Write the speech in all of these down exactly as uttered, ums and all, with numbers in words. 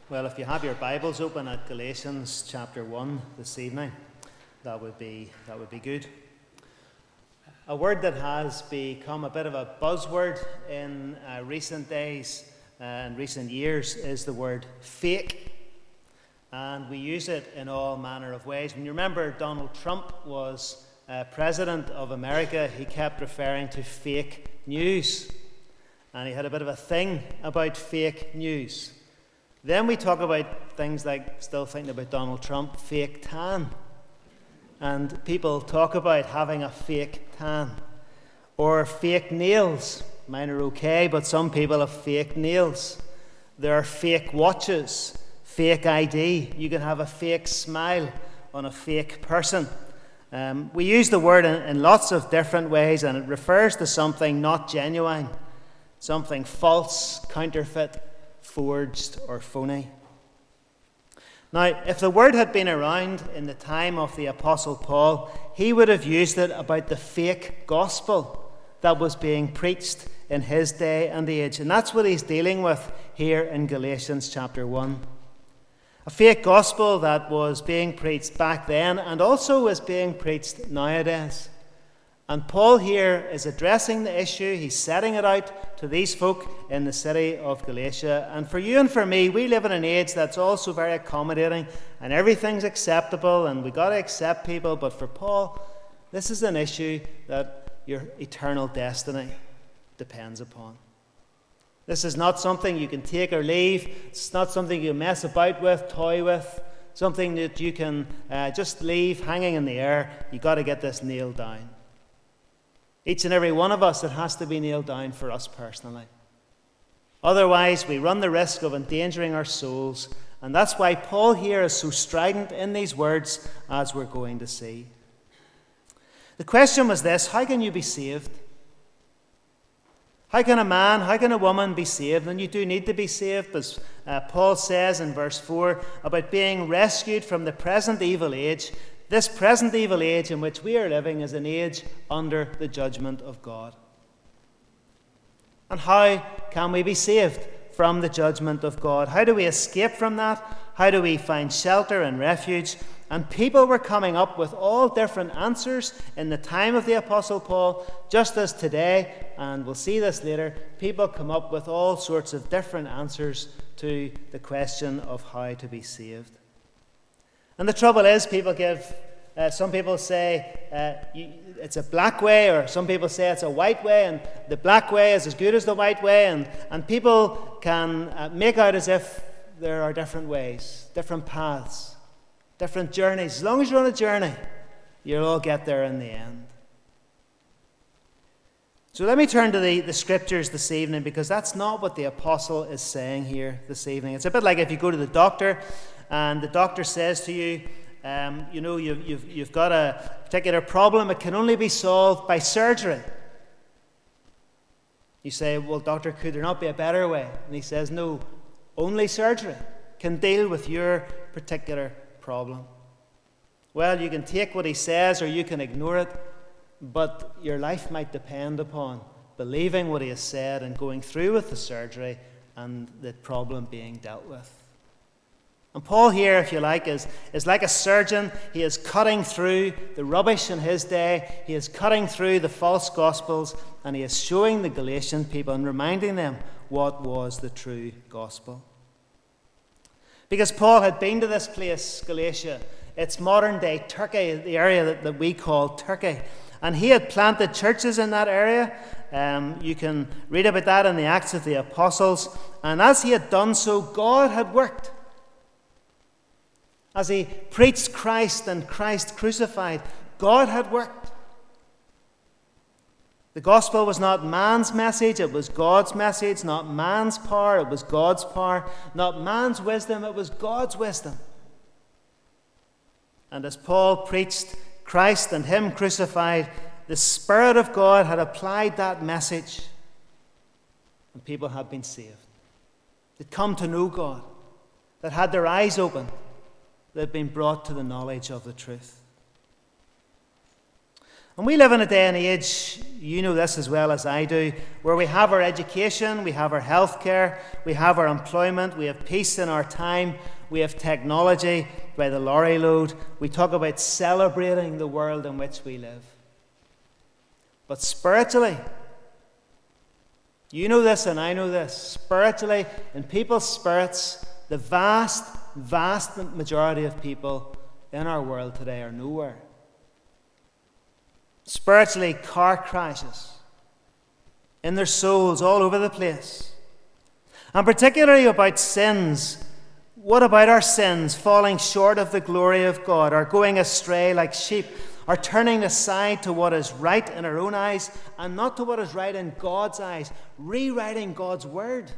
Well, if you have your Bibles open at Galatians chapter one this evening, that would be that would be good. A word that has become a bit of a buzzword in uh, recent days uh, and recent years is the word fake. And we use it in all manner of ways. When you remember Donald Trump was uh, president of America, he kept referring to fake news. And he had a bit of a thing about fake news. Then we talk about things like, still thinking about Donald Trump, fake tan. And people talk about having a fake tan. Or fake nails. Mine are okay, but some people have fake nails. There are fake watches, fake I D. You can have a fake smile on a fake person. Um, we use the word in, in lots of different ways, and it refers to something not genuine, something false, counterfeit, forged or phony. Now, if the word had been around in the time of the Apostle Paul, he would have used it about the fake gospel that was being preached in his day and age. And that's what he's dealing with here in Galatians chapter one. A fake gospel that was being preached back then and also is being preached nowadays. And Paul here is addressing the issue. He's setting it out to these folk in the city of Galatia. And for you and for me, we live in an age that's also very accommodating and everything's acceptable and we've got to accept people. But for Paul, this is an issue that your eternal destiny depends upon. This is not something you can take or leave. It's not something you mess about with, toy with, something that you can uh, just leave hanging in the air. You've got to get this nailed down. Each and every one of us, it has to be nailed down for us personally. Otherwise, we run the risk of endangering our souls. And that's why Paul here is so strident in these words, as we're going to see. The question was this: how can you be saved? How can a man, how can a woman be saved? And you do need to be saved, as uh, Paul says in verse four, about being rescued from the present evil age. This present evil age in which we are living is an age under the judgment of God. And how can we be saved from the judgment of God? How do we escape from that? How do we find shelter and refuge? And people were coming up with all different answers in the time of the Apostle Paul, just as today, and we'll see this later, people come up with all sorts of different answers to the question of how to be saved. And the trouble is, people give, uh, some people say uh, you, it's a black way, or some people say it's a white way, and the black way is as good as the white way, and, and people can uh, make out as if there are different ways, different paths, different journeys. As long as you're on a journey, you'll all get there in the end. So let me turn to the, the scriptures this evening, because that's not what the apostle is saying here this evening. It's a bit like if you go to the doctor, and the doctor says to you, um, you know, you've, you've, you've got a particular problem. It can only be solved by surgery. You say, well, doctor, could there not be a better way? And he says, no, only surgery can deal with your particular problem. Well, you can take what he says or you can ignore it, but your life might depend upon believing what he has said and going through with the surgery and the problem being dealt with. And Paul here, if you like, is, is like a surgeon. He is cutting through the rubbish in his day. He is cutting through the false gospels, and he is showing the Galatian people and reminding them what was the true gospel. Because Paul had been to this place, Galatia. It's modern-day Turkey, the area that, that we call Turkey. And he had planted churches in that area. Um, you can read about that in the Acts of the Apostles. And as he had done so, God had worked. As he preached Christ and Christ crucified, God had worked. The gospel was not man's message, it was God's message. Not man's power, it was God's power. Not man's wisdom, it was God's wisdom. And as Paul preached Christ and him crucified, the Spirit of God had applied that message, and people had been saved. They'd come to know God, that had their eyes opened, that had been brought to the knowledge of the truth. And we live in a day and age, you know this as well as I do, where we have our education, we have our healthcare, we have our employment, we have peace in our time, we have technology by the lorry load. We talk about celebrating the world in which we live. But spiritually, you know this and I know this, spiritually, in people's spirits, the vast, vast majority of people in our world today are nowhere. Spiritually, car crashes in their souls all over the place. And particularly about sins. What about our sins falling short of the glory of God, or going astray like sheep, or turning aside to what is right in our own eyes and not to what is right in God's eyes, rewriting God's word?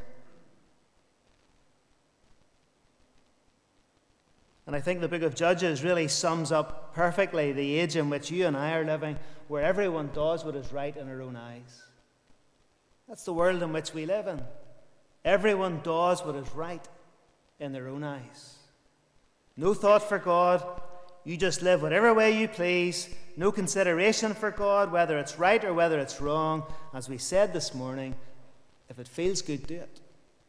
And I think the book of Judges really sums up perfectly the age in which you and I are living, where everyone does what is right in their own eyes. That's the world in which we live in. Everyone does what is right in their own eyes. No thought for God. You just live whatever way you please. No consideration for God, whether it's right or whether it's wrong. As we said this morning, if it feels good, do it.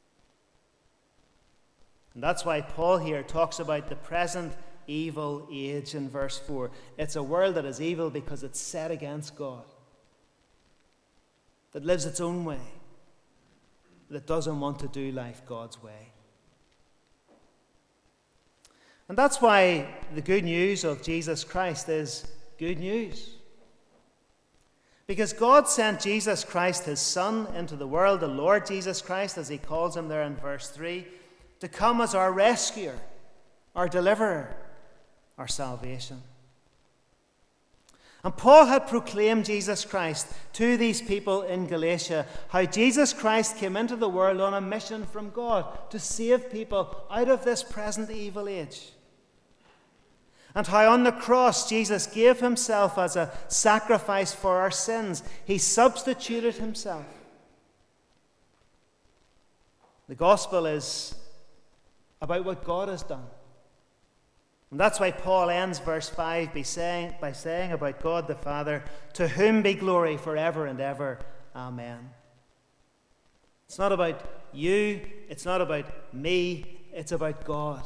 And that's why Paul here talks about the present evil age in verse four. It's a world that is evil because it's set against God, that lives its own way, that doesn't want to do life God's way. And that's why the good news of Jesus Christ is good news. Because God sent Jesus Christ, his Son, into the world, the Lord Jesus Christ, as he calls him there in verse three, to come as our rescuer, our deliverer, our salvation. And Paul had proclaimed Jesus Christ to these people in Galatia, how Jesus Christ came into the world on a mission from God to save people out of this present evil age. And how on the cross Jesus gave himself as a sacrifice for our sins. He substituted himself. The gospel is about what God has done. And that's why Paul ends verse five by saying, by saying about God the Father, to whom be glory forever and ever. Amen. It's not about you, it's not about me, it's about God.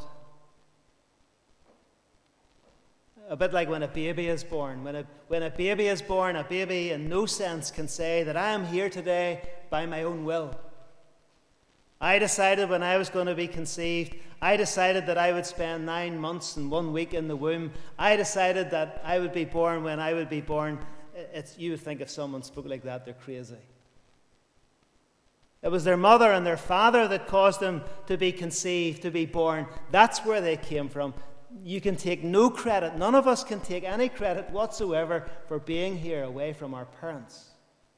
A bit like when a baby is born. When a, when a baby is born, a baby in no sense can say that I am here today by my own will. I decided when I was going to be conceived, I decided that I would spend nine months and one week in the womb. I decided that I would be born when I would be born. It's, you would think if someone spoke like that, they're crazy. It was their mother and their father that caused them to be conceived, to be born. That's where they came from. You can take no credit. None of us can take any credit whatsoever for being here away from our parents.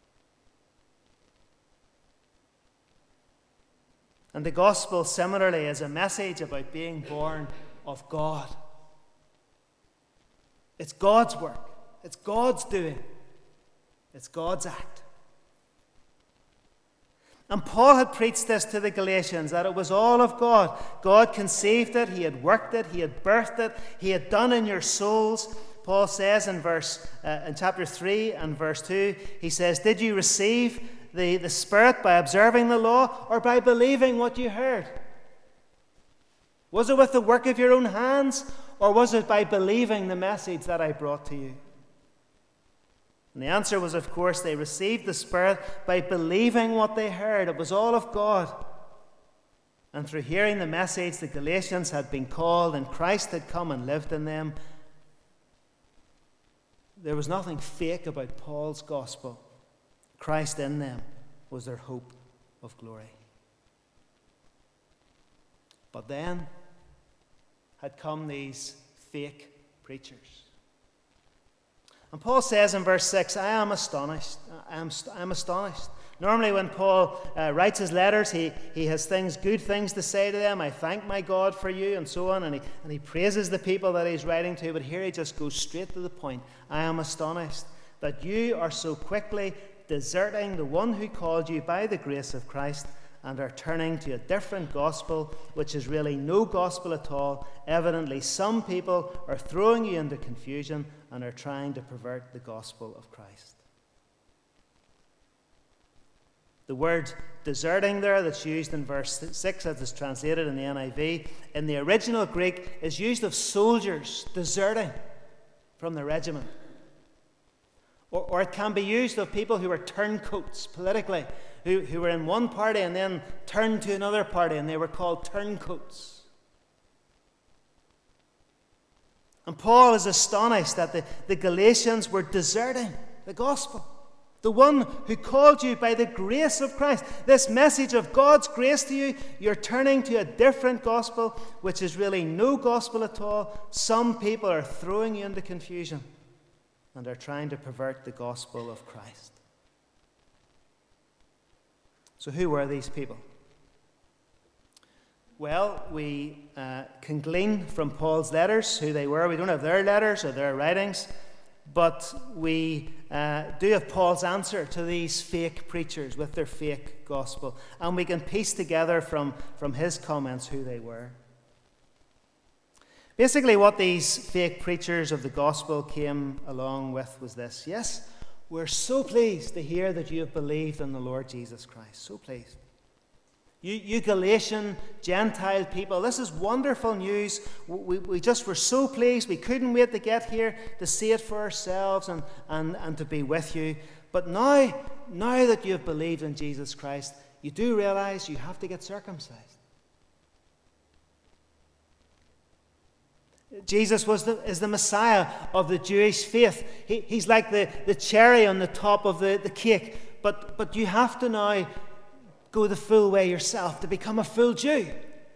And the gospel, similarly, is a message about being born of God. It's God's work. It's God's doing. It's God's act. And Paul had preached this to the Galatians, that it was all of God. God conceived it, he had worked it, he had birthed it, he had done in your souls. Paul says in verse uh, in chapter three and verse two, he says, did you receive the, the Spirit by observing the law or by believing what you heard? Was it with the work of your own hands, or was it by believing the message that I brought to you? And the answer was, of course, they received the Spirit by believing what they heard. It was all of God. And through hearing the message, the Galatians had been called, and Christ had come and lived in them. There was nothing fake about Paul's gospel. Christ in them was their hope of glory. But then had come these fake preachers. And Paul says in verse six, I am astonished. I am, I am astonished. Normally when Paul uh, writes his letters, he, he has things, good things to say to them. I thank my God for you, and so on. And he, and he praises the people that he's writing to. But here he just goes straight to the point. I am astonished that you are so quickly deserting the one who called you by the grace of Christ and are turning to a different gospel, which is really no gospel at all. Evidently, some people are throwing you into confusion and are trying to pervert the gospel of Christ. The word deserting there that's used in verse six, as is translated in the N I V, in the original Greek is used of soldiers deserting from the regiment. Or, or it can be used of people who are turncoats politically, who, who were in one party and then turned to another party, and they were called turncoats. And Paul is astonished that the, the Galatians were deserting the gospel. The one who called you by the grace of Christ. This message of God's grace to you, you're turning to a different gospel, which is really no gospel at all. Some people are throwing you into confusion and are trying to pervert the gospel of Christ. So who were these people? Well, we uh, can glean from Paul's letters who they were. We don't have their letters or their writings, but we uh, do have Paul's answer to these fake preachers with their fake gospel. And we can piece together from, from his comments who they were. Basically, what these fake preachers of the gospel came along with was this. Yes, we're so pleased to hear that you have believed in the Lord Jesus Christ. So pleased. You, you Galatian Gentile people, this is wonderful news. We, we just were so pleased. We couldn't wait to get here to see it for ourselves and, and, and to be with you. But now, now that you have believed in Jesus Christ, you do realize you have to get circumcised. Jesus was the, is the Messiah of the Jewish faith. He, he's like the, the cherry on the top of the, the cake. But, but you have to now go the full way yourself to become a full Jew.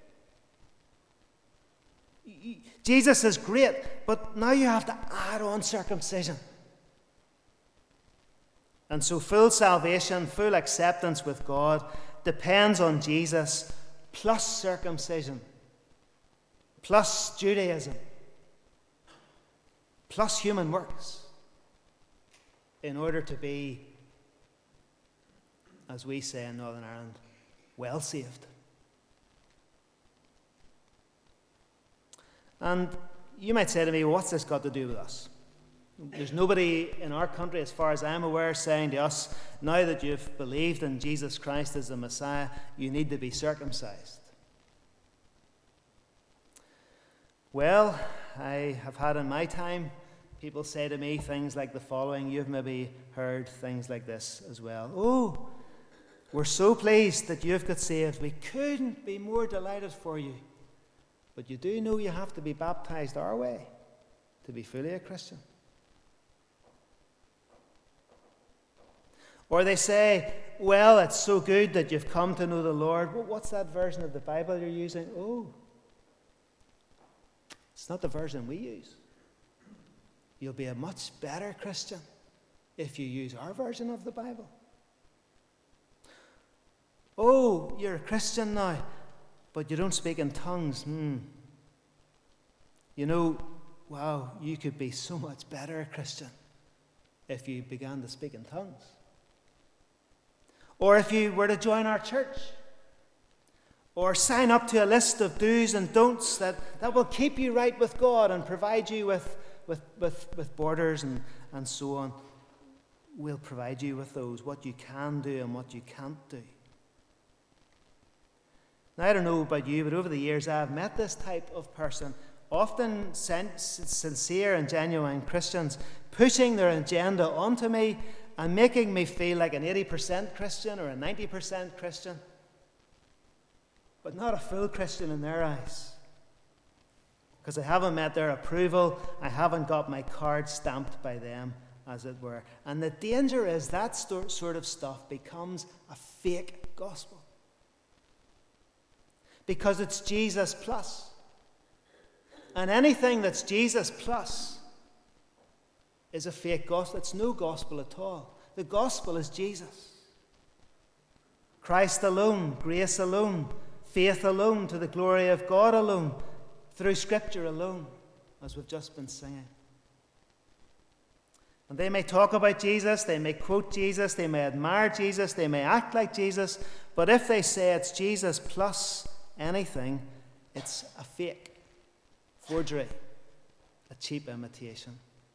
Jesus is great, but now you have to add on circumcision. And so full salvation, full acceptance with God depends on Jesus plus circumcision, plus Judaism, plus human works, in order to be, as we say in Northern Ireland, well saved. And you might say to me, what's this got to do with us? There's nobody in our country, as far as I'm aware, saying to us, now that you've believed in Jesus Christ as the Messiah, you need to be circumcised. Well, I have had in my time people say to me things like the following. You've maybe heard things like this as well. Oh, we're so pleased that you've got saved. We couldn't be more delighted for you. But you do know you have to be baptized our way to be fully a Christian. Or they say, well, it's so good that you've come to know the Lord. Well, what's that version of the Bible you're using? Oh, it's not the version we use. You'll be a much better Christian if you use our version of the Bible. Oh, you're a Christian now, but you don't speak in tongues. Hmm. You know, wow, you could be so much better a Christian if you began to speak in tongues. Or if you were to join our church. Or sign up to a list of do's and don'ts that, that will keep you right with God and provide you with, with, with, with borders and, and so on. We'll provide you with those, what you can do and what you can't do. Now, I don't know about you, but over the years I've met this type of person, often sincere and genuine Christians, pushing their agenda onto me and making me feel like an eighty percent Christian or a ninety percent Christian, but not a full Christian in their eyes. Because I haven't met their approval, I haven't got my card stamped by them, as it were. And the danger is that sort of stuff becomes a fake gospel. Because it's Jesus plus. And anything that's Jesus plus is a fake gospel. It's no gospel at all. The gospel is Jesus. Christ alone, grace alone, faith alone, to the glory of God alone, through Scripture alone, as we've just been singing. And they may talk about Jesus, they may quote Jesus, they may admire Jesus, they may act like Jesus, but if they say it's Jesus plus anything, it's a fake, forgery, a cheap imitation.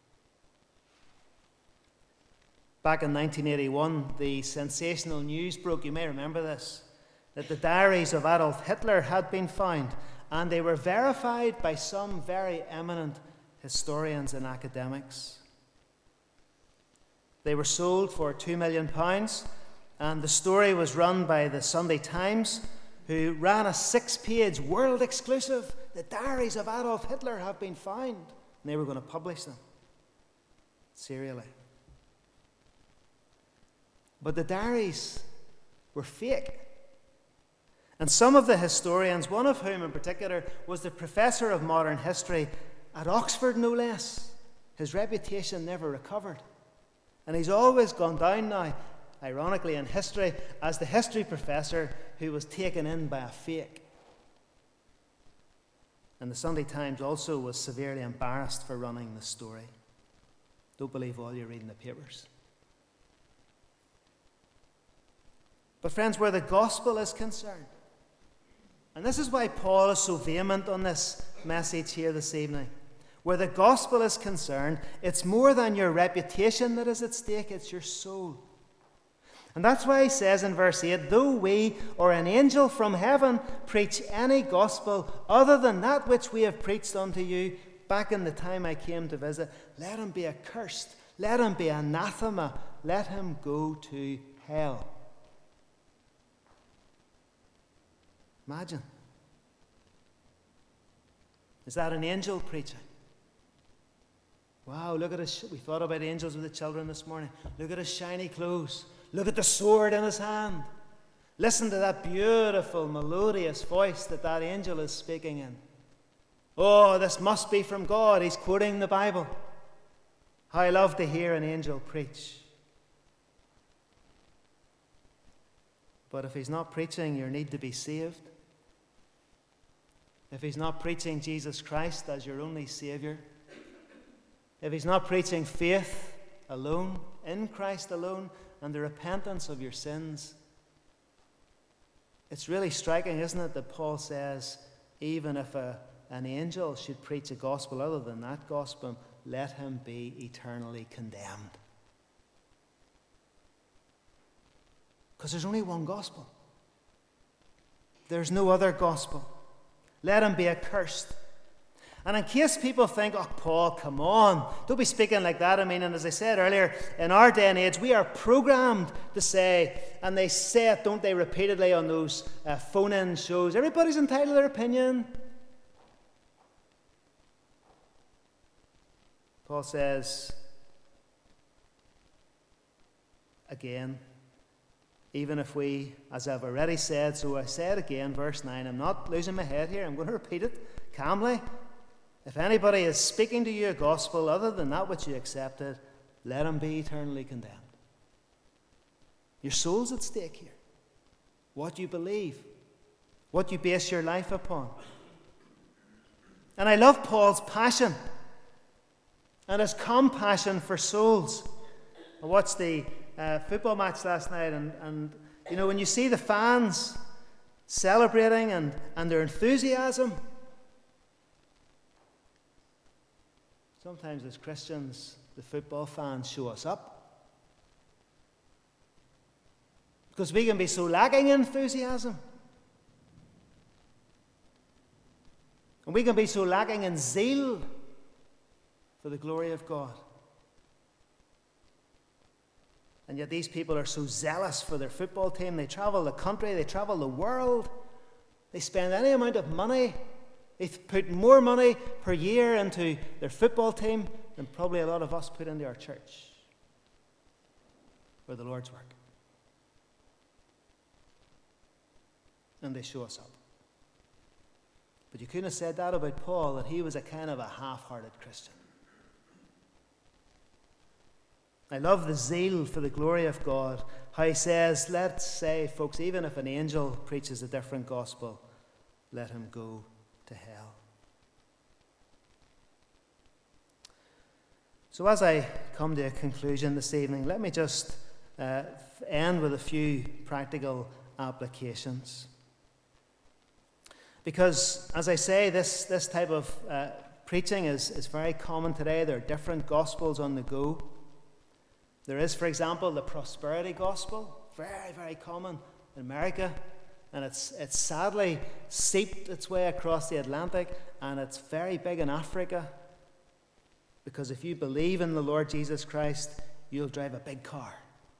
Back in nineteen eighty-one, the sensational news broke, you may remember this, that the diaries of Adolf Hitler had been found, and they were verified by some very eminent historians and academics. They were sold for two million pounds, and the story was run by the Sunday Times, who ran a six-page world exclusive. The diaries of Adolf Hitler have been found. And they were going to publish them serially. But the diaries were fake. And some of the historians, one of whom in particular was the professor of modern history at Oxford, no less, his reputation never recovered. And he's always gone down now, ironically in history, as the history professor who was taken in by a fake. And the Sunday Times also was severely embarrassed for running the story. Don't believe all you read in the papers. But friends, where the gospel is concerned, and this is why Paul is so vehement on this message here this evening, where the gospel is concerned, it's more than your reputation that is at stake, it's your soul. And that's why he says in verse eight, though we or an angel from heaven preach any gospel other than that which we have preached unto you back in the time I came to visit, let him be accursed, let him be anathema, let him go to hell. Imagine. Is that an angel preaching? Wow, look at his, we thought about angels with the children this morning. Look at his shiny clothes. Look at the sword in his hand. Listen to that beautiful, melodious voice that that angel is speaking in. Oh, this must be from God. He's quoting the Bible. How I love to hear an angel preach. But if he's not preaching your need to be saved, if he's not preaching Jesus Christ as your only Savior, if he's not preaching faith alone, in Christ alone, and the repentance of your sins, it's really striking, isn't it, that Paul says, even if a, an angel should preach a gospel other than that gospel, let him be eternally condemned. Because there's only one gospel. There's no other gospel. Let him be accursed. And in case people think, oh, Paul, come on, don't be speaking like that. I mean, and as I said earlier, in our day and age, we are programmed to say, and they say it, don't they, repeatedly on those uh, phone-in shows, everybody's entitled to their opinion. Paul says, again, even if we, as I've already said, so I say it again, verse nine, I'm not losing my head here, I'm going to repeat it calmly. If anybody is speaking to you a gospel other than that which you accepted, let him be eternally condemned. Your soul's at stake here. What you believe, what you base your life upon. And I love Paul's passion and his compassion for souls. I watched the uh, football match last night, and, and you know, when you see the fans celebrating and, and their enthusiasm, sometimes as Christians, the football fans show us up. Because we can be so lacking in enthusiasm. And we can be so lacking in zeal for the glory of God. And yet these people are so zealous for their football team. They travel the country, they travel the world. They spend any amount of money. They put more money per year into their football team than probably a lot of us put into our church or the Lord's work. And they show us up. But you couldn't have said that about Paul, that he was a kind of a half-hearted Christian. I love the zeal for the glory of God. How he says, let's say, folks, even if an angel preaches a different gospel, let him go to hell. So as I come to a conclusion this evening, let me just uh, end with a few practical applications. Because, as I say, this, this type of uh, preaching is, is very common today. There are different gospels on the go. There is, for example, the prosperity gospel, very, very common in America. And it's, it's sadly seeped its way across the Atlantic, and it's very big in Africa. Because if you believe in the Lord Jesus Christ, you'll drive a big car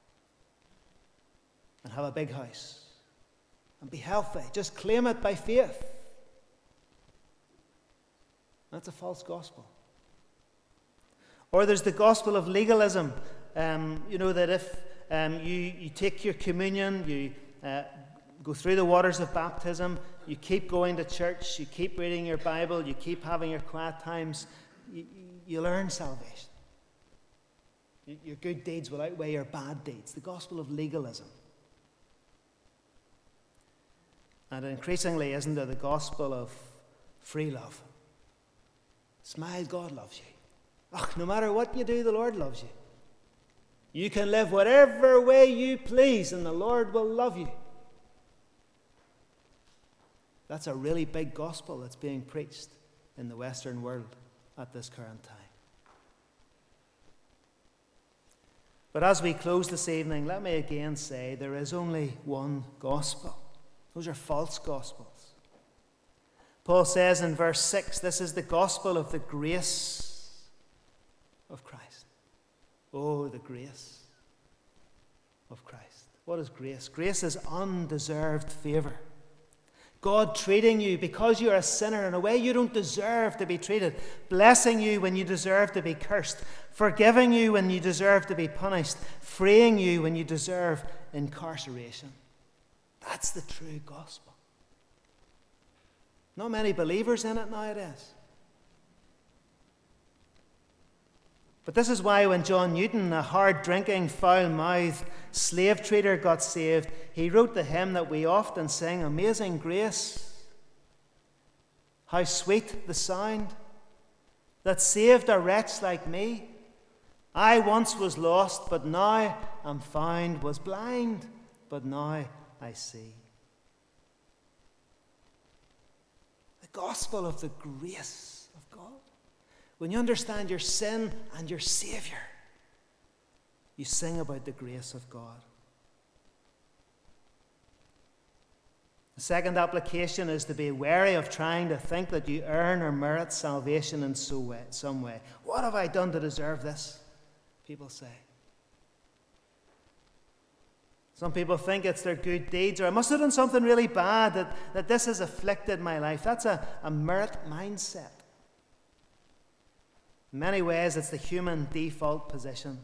and have a big house and be healthy. Just claim it by faith. That's a false gospel. Or there's the gospel of legalism. Um, you know, that if um, you, you take your communion, you uh, go through the waters of baptism, you keep going to church, you keep reading your Bible, you keep having your quiet times, you, you'll earn salvation. Your good deeds will outweigh your bad deeds. The gospel of legalism. And increasingly, isn't there the gospel of free love? Smile, God loves you. Oh, no matter what you do, the Lord loves you. You can live whatever way you please, and the Lord will love you. That's a really big gospel that's being preached in the Western world at this current time. But as we close this evening, let me again say there is only one gospel. Those are false gospels. Paul says in verse six, this is the gospel of the grace of Christ. Oh, the grace of Christ. What is grace? Grace is undeserved favor. God treating you because you're a sinner in a way you don't deserve to be treated, blessing you when you deserve to be cursed, forgiving you when you deserve to be punished, freeing you when you deserve incarceration. That's the true gospel. Not many believers in it nowadays. But this is why when John Newton, a hard-drinking, foul-mouthed slave trader, got saved, he wrote the hymn that we often sing, Amazing Grace. How sweet the sound that saved a wretch like me. I once was lost, but now am found, was blind, but now I see. The gospel of the grace of God. When you understand your sin and your Savior, you sing about the grace of God. The second application is to be wary of trying to think that you earn or merit salvation in some way. What have I done to deserve this? People say. Some people think it's their good deeds, or I must have done something really bad that, that this has afflicted my life. That's a, a merit mindset. In many ways, it's the human default position.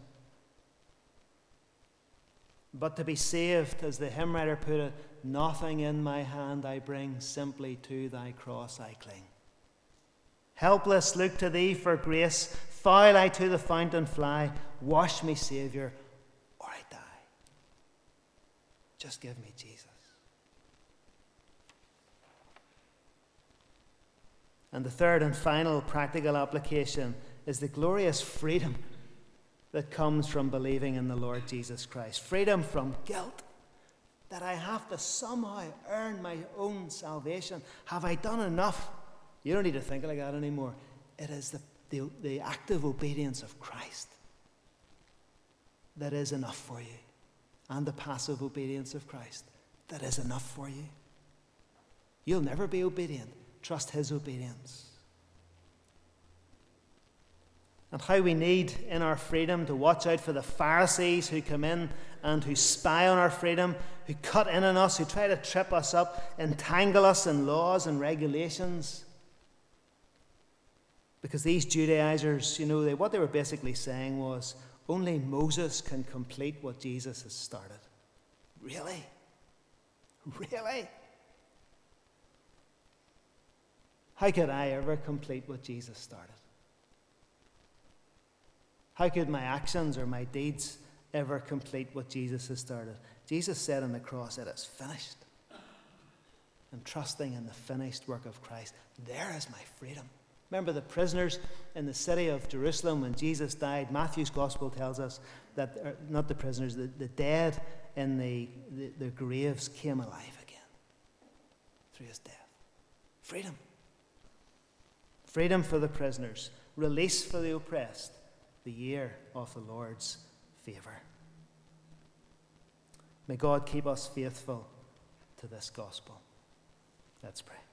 But to be saved, as the hymn writer put it, nothing in my hand I bring, simply to thy cross I cling. Helpless, look to thee for grace, foul I to the fountain fly, wash me, Saviour, or I die. Just give me Jesus. And the third and final practical application is the glorious freedom that comes from believing in the Lord Jesus Christ. Freedom from guilt, that I have to somehow earn my own salvation. Have I done enough? You don't need to think like that anymore. It is the, the, the active obedience of Christ that is enough for you, and the passive obedience of Christ that is enough for you. You'll never be obedient. Trust his obedience. And how we need in our freedom to watch out for the Pharisees who come in and who spy on our freedom, who cut in on us, who try to trip us up, entangle us in laws and regulations. Because these Judaizers, you know, they, what they were basically saying was, only Moses can complete what Jesus has started. Really? Really? How could I ever complete what Jesus started? How could my actions or my deeds ever complete what Jesus has started? Jesus said on the cross, it is finished. And trusting in the finished work of Christ, there is my freedom. Remember the prisoners in the city of Jerusalem when Jesus died? Matthew's gospel tells us that, er, not the prisoners, the, the dead in the, the, the graves came alive again through his death. Freedom. Freedom for the prisoners. Release for the oppressed. The year of the Lord's favour. May God keep us faithful to this gospel. Let's pray.